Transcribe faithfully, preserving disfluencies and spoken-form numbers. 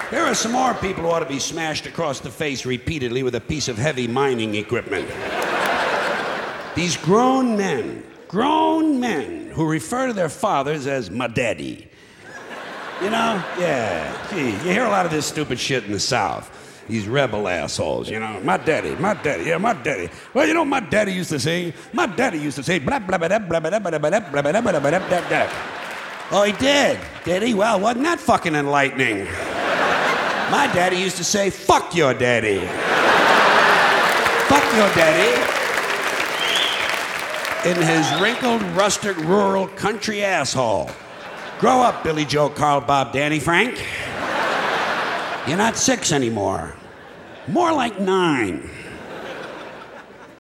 There are some more people who ought to be smashed across the face repeatedly with a piece of heavy mining equipment. These grown men, grown men who refer to their fathers as my daddy. You know? Yeah. Gee, you hear a lot of this stupid shit in the South. These rebel assholes, you know. My daddy, my daddy, yeah, my daddy. Well, you know what my daddy used to say? My daddy used to say blah blah blah blah blah blah blah blah blah blah blah blah blah blah. Oh, he did? Did he? Well, wasn't that fucking enlightening? My daddy used to say, fuck your daddy. Fuck your daddy. In his wrinkled, rusted, rural, country asshole. Grow up, Billy Joe, Carl, Bob, Danny, Frank. You're not six anymore. More like nine.